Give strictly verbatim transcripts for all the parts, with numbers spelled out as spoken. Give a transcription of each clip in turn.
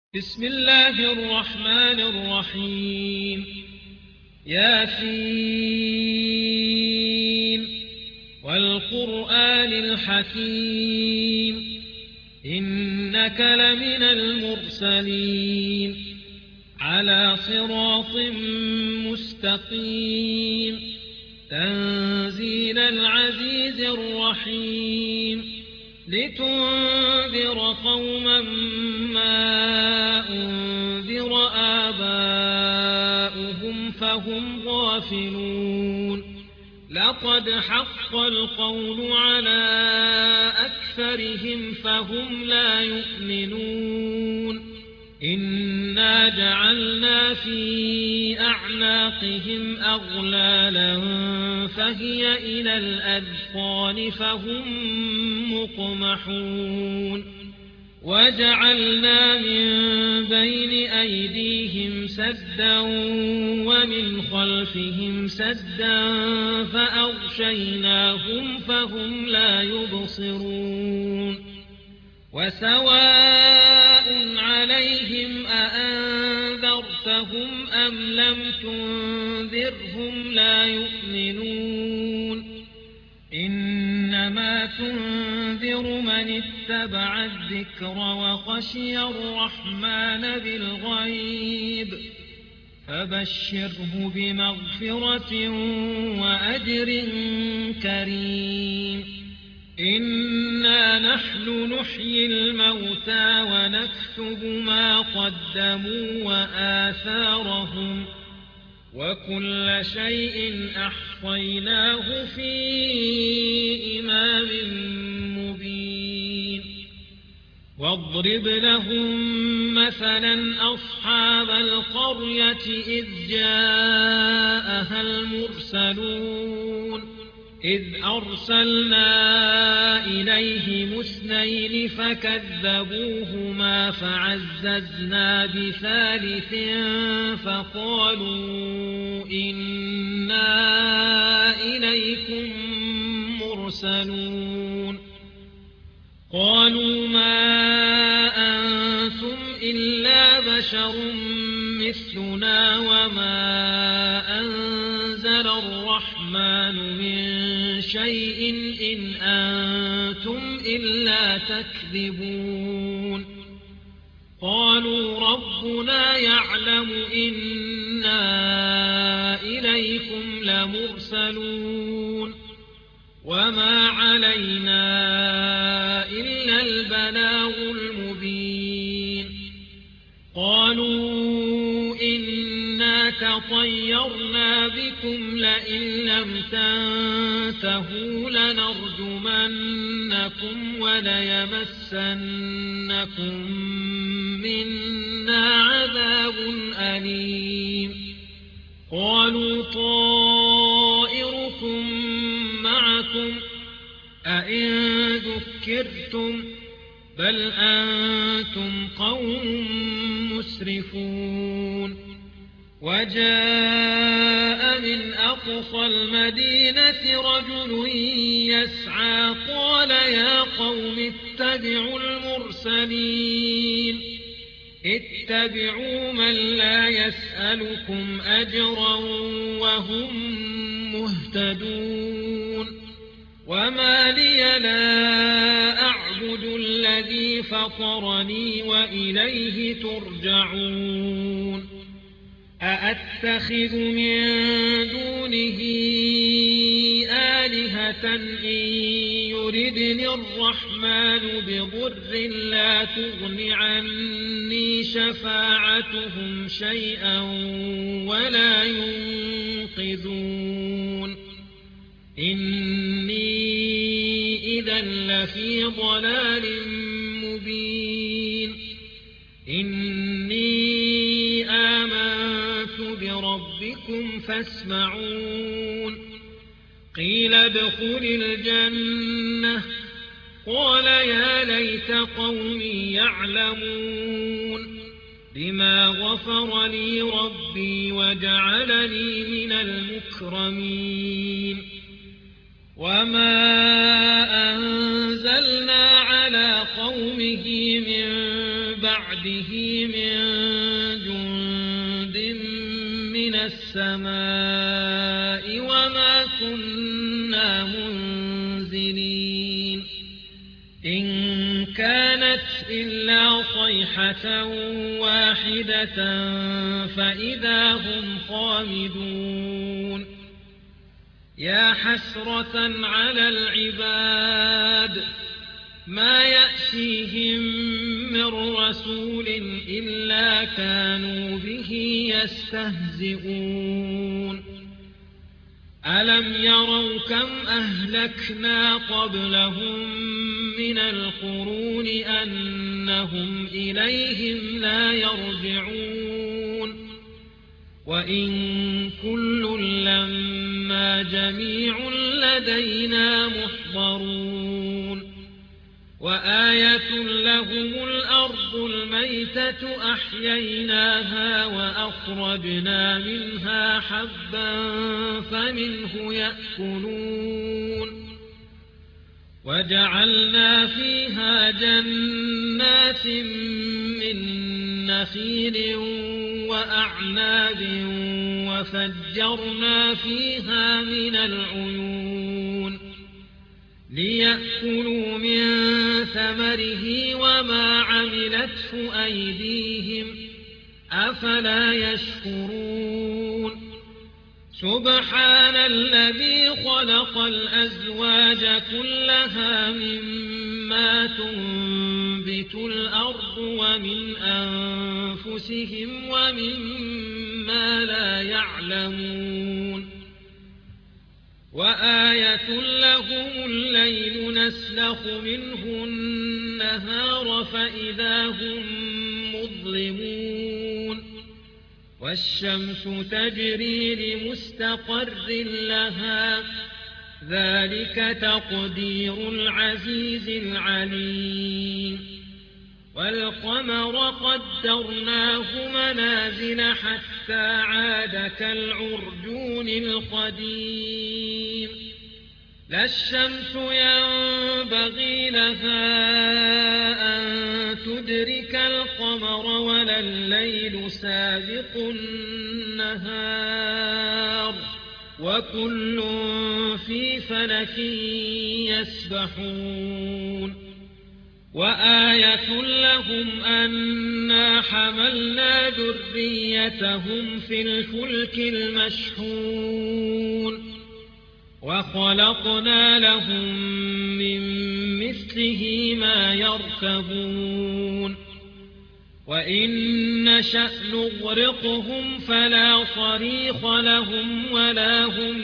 بسم الله الرحمن الرحيم. ياسين والقرآن الحكيم إنك لمن المرسلين على صراط مستقيم تنزيل العزيز الرحيم لتنذر قوما ما أنذر آباؤهم فهم غافلون لقد حق القول على أكثرهم فهم لا يؤمنون إنا جعلنا في أعناقهم أغلالا فهي إلى الأذقان فهم مقمحون وجعلنا من بين أيديهم سدا ومن خلفهم سدا فأغشيناهم فهم لا يبصرون وسواء عليهم أأنذرتهم أم لم تنذرهم لا يؤمنون إنما تنذر من اتبع الذكر وخشي الرحمن بالغيب فبشره بمغفرة وأجر كريم إنا نحن نحيي الموتى ونكتب ما قدموا وآثارهم وكل شيء أحصيناه في إمام مبين واضرب لهم مثلا أصحاب القرية إذ جاءها المرسلون إذ أرسلنا إليهم اثنين فكذبوهما فعززنا بثالث فقالوا إنا إليكم مرسلون قالوا ما أنتم إلا بشر مثلنا وما أنزل الرحمن من شيء إن أنتم إلا تكذبون قالوا ربنا يعلم إنا إليكم لمرسلون وما علينا إلا البلاغ المبين قالوا إنا تطيرنا بكم لئن لم تنتهوا لنرجمنكم وليمسنكم منا عذاب أليم قالوا طائركم معكم أئن ذكرتم بل أنتم قوم مسرفون وجاء من أقصى المدينة رجل يسعى قال يا قوم اتبعوا المرسلين اتبعوا من لا يسألكم أجرا وهم مهتدون وما لي لا أعبد الذي فطرني وإليه ترجعون أأتخذ من دونه آلهة إن يردني الرحمن بضر لا تغن عني شفاعتهم شيئا ولا ينقذون إني إذا لفي ضلال مبين إني آمنت بربكم فاسمعون قيل ادخل الجنة قال يا ليت قومي يعلمون بما غفر لي ربي وجعلني من المكرمين وما أنزلنا على قومه من بعد بعده من جند من السماء وما كنا منزلين إن كانت إلا صيحة واحدة فإذا هم خامدون يا حسرة على العباد ما يأتيهم من رسول إلا كانوا به يستهزئون ألم يروا كم أهلكنا قبلهم من القرون أنهم إليهم لا يرجعون وإن كل لما جميع لدينا محضرون وآية لهم الأرض الميتة أحييناها وأخرجنا منها حبا فمنه يأكلون وجعلنا فيها جنات من نخيل وأعناب وفجرنا فيها من العيون ليأكلوا من ثمره وما عملته أيديهم أفلا يشكرون سبحان الذي خلق الأزواج كلها مما تنبت الأرض ومن أنفسهم ومما لا يعلمون وآية لهم الليل نسلخ منه النهار فإذا هم مظلمون والشمس تجري لمستقر لها ذلك تقدير العزيز العليم والقمر قدرناه منازل حتى عاد كالعرجون القديم لا الشمس ينبغي لها أن تدرك القمر ولا الليل سابق النهار وكل في فلك يسبحون وآية لهم أنا حملنا ذريتهم في الفلك المشحون وخلقنا لهم من مثله ما يركبون وإن نشأ نغرقهم فلا صريخ لهم ولا هم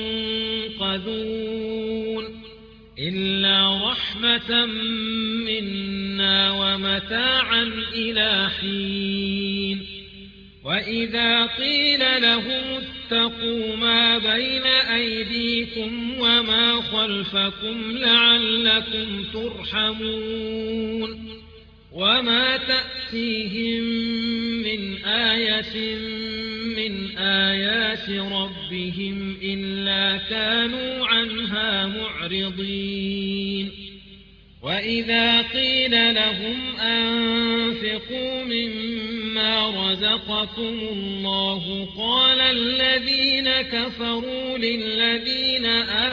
ينقذون إلا رحمة منا ومتاعا إلى حين وإذا قيل لهم اتقوا ما بين أيديكم وما خلفكم لعلكم ترحمون وما تأتيهم من آية من آيات ربهم إلا كانوا عنها معرضين وإذا قيل لهم أنفقوا مما رزقكم الله قال الذين كفروا للذين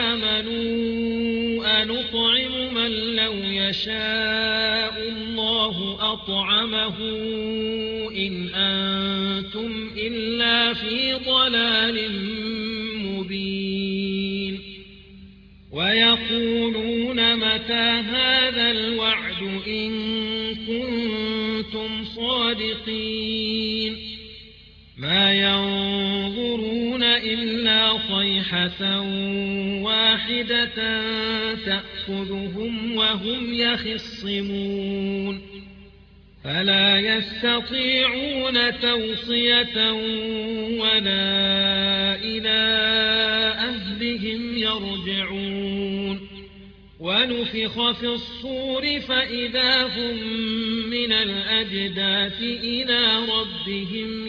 آمنوا أنطعم من لو يشاء الله أطعمه إن أنتم إلا في ضلال مبين ويقولون متى هذا الوعد إن كنتم صادقين ما ينظرون إلا صيحة واحدة تأخذهم وهم يخصمون فلا يستطيعون توصية ولا إلى أهلهم يرجعون ونفخ في الصور فإذا هم من الأجداث إلى ربهم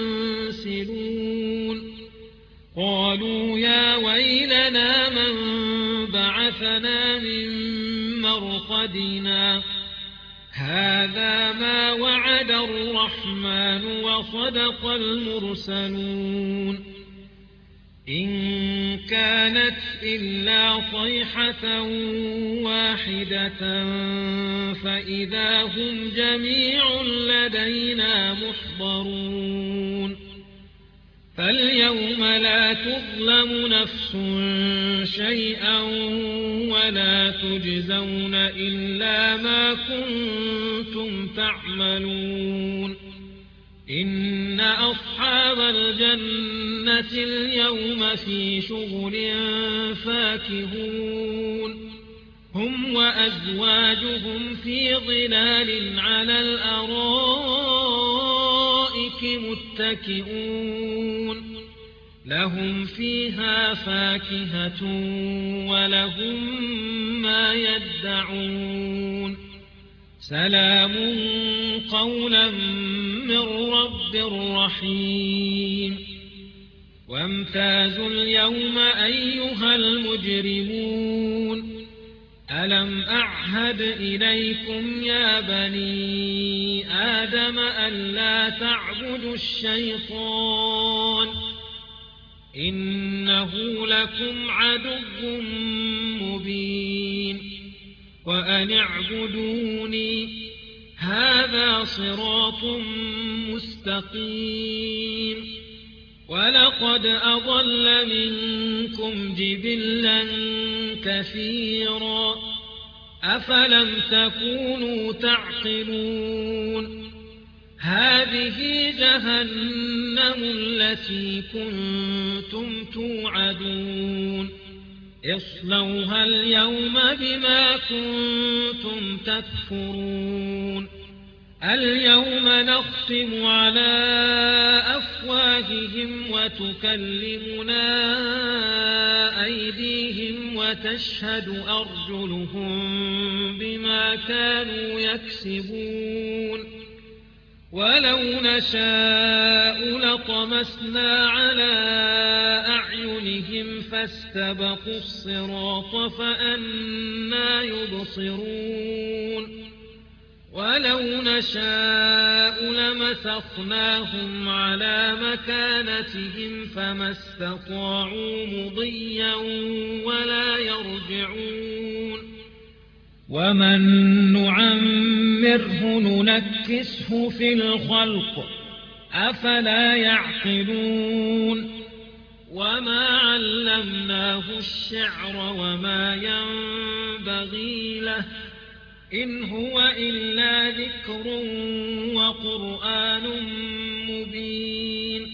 ينسلون قالوا يا ويلنا من بعثنا من مرقدنا هذا ما وعد الرحمن وصدق المرسلون إن كانت إلا صيحة واحدة فإذا هم جميع لدينا محضرون فاليوم لا تظلم نفس شيئا ولا تجزون إلا ما كنتم تعملون إن أصحاب الجنة اليوم في شغل فاكهون هم وأزواجهم في ظلال على الأرائك متكئون لهم فيها فاكهة ولهم ما يدعون سلام قولا من رب رحيم وامتازوا اليوم أيها المجرمون ألم أعهد إليكم يا بني آدم ألا تعبدوا الشيطان إنه لكم عدو مبين وأن اعبدوني هذا صراط مستقيم ولقد أضل منكم جبلا كثيرا أفلم تكونوا تعقلون هذه جهنم التي كنتم توعدون اصلوها اليوم بما كنتم تكفرون اليوم نختم على أفواههم وتكلمنا أيديهم وتشهد أرجلهم بما كانوا يكسبون ولو نشاء لطمسنا على أعينهم فاستبقوا الصراط فأنى يبصرون ولو نشاء لمسخناهم على مكانتهم فما استطاعوا مضيا ولا يرجعون ومن نعمره ننكسه في الخلق أفلا يعقلون وما علمناه الشعر وما ينبغي له إن هو إلا ذكر وقرآن مبين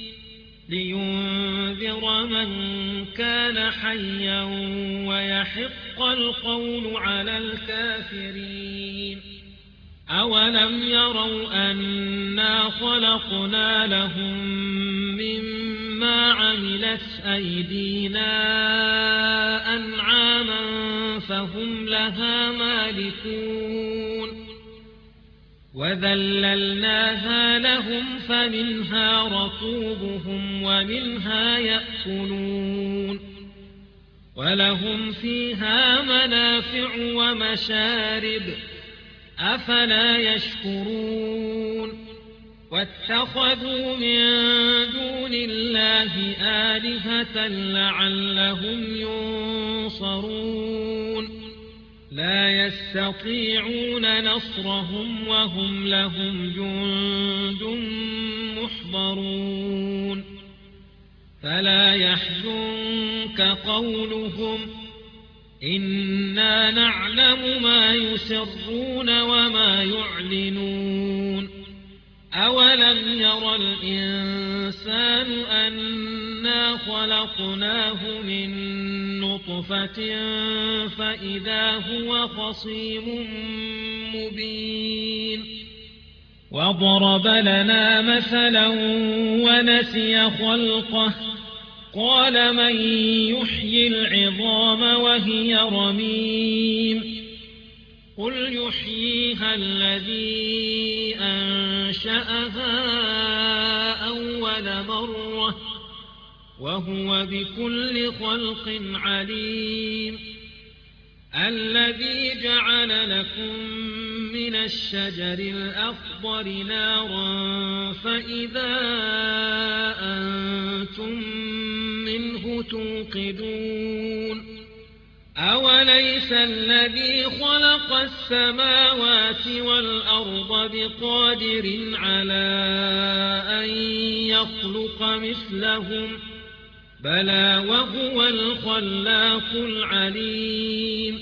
لينذر من كان حيا ويحق القول على الكافرين أولم يروا أنا خلقنا لهم مما عملت أيدينا أنعاما فهم لها مالكون وذللناها لهم فمنها ركوبهم ومنها يأكلون ولهم فيها منافع ومشارب أفلا يشكرون واتخذوا من دون الله آلهة لعلهم ينصرون لا يستطيعون نصرهم وهم لهم جند محضرون فلا يحزنك قولهم إنا نعلم ما يسرون وما يعلنون أولم ير الإنسان أنا خلقناه من نطفة فإذا هو خصيم مبين وضرب لنا مثلا ونسي خلقه قال من يحيي العظام وهي رميم قل يحييها الذي أنشأها أول مرة وهو بكل خلق عليم الذي جعل لكم من الشجر الأخضر نارا فإذا أنتم منه توقدون أوليس الذي خلق السماوات والأرض بقادر على أن يخلق مثلهم بلى وهو الخلاق العليم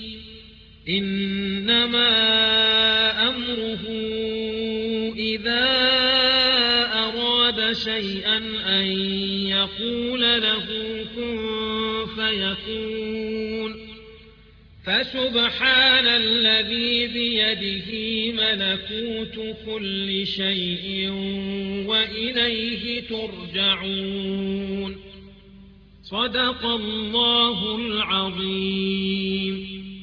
إنما أمره إذا أراد شيئا أن يقول له كن فيكون فسبحان الذي بيده ملكوت كل شيء وإليه ترجعون صدق الله العظيم.